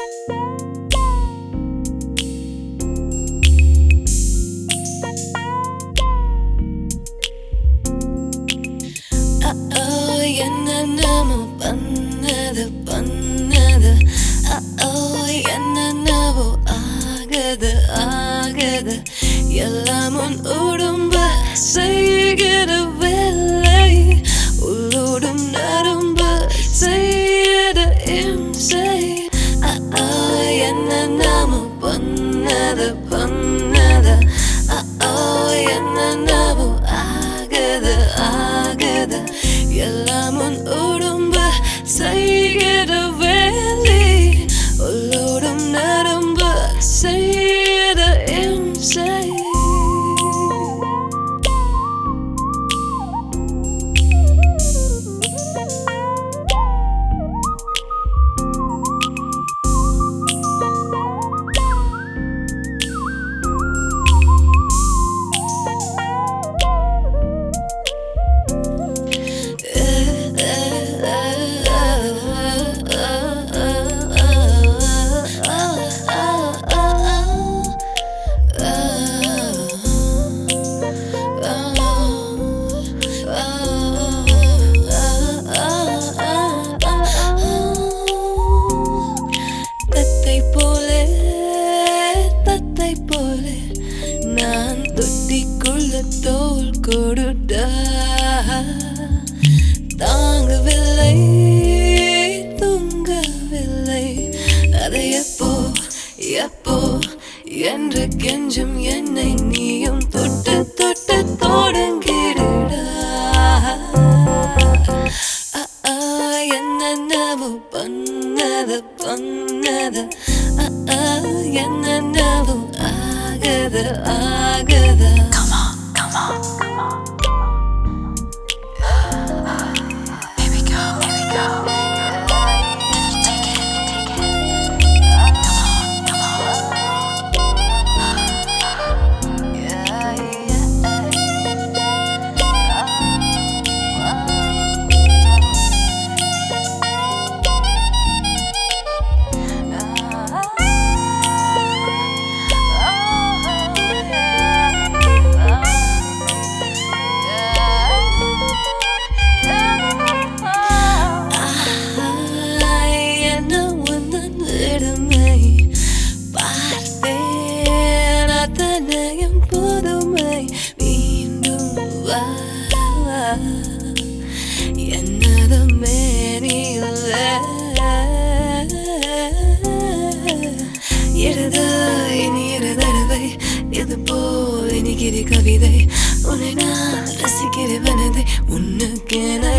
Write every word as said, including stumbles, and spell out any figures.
என்னென்னமோ பண்ணது பண்ணது என்னென்னவோ ஆகுது ஆகுது எல்லாம் உன் உடம்ப செய்கிற வேலை உள்ளோடும் நரம்பு செய்யற இம்சை என்னென்னமோ பண்ணது பண்ணது என்னென்னவோ ஆகுது ஆகுது எல்லாம் உன் உடம்ப செய்கிற வேலை உள்ளோடும் நரம்பு செய்யற இம்சை நான் தொட்டிக்குள்ள தோல் கொடுடா தாங்கவில்லை தூங்கவில்லை அதை எப்போ எப்போ என்று கெஞ்சும் என்னை நீயும் தொட்டு தொட்டு தொடங்கிடுடா என்னென்னவோ பண்ணது பண்ணது என்னென்னவோ ஆகுது ஆகுது Come on, come on, come on. Here we go, here we go. Take it, take it. Come on, come on. Yeah, yeah. புதுமை மீண்டும் வா என்னது மேனியில் இருதா இனி இரு தடவை இது போல் இனிக்கிற கவிதை உன்னை நான் ரசிக்கிற மனதை உன்னுக்கென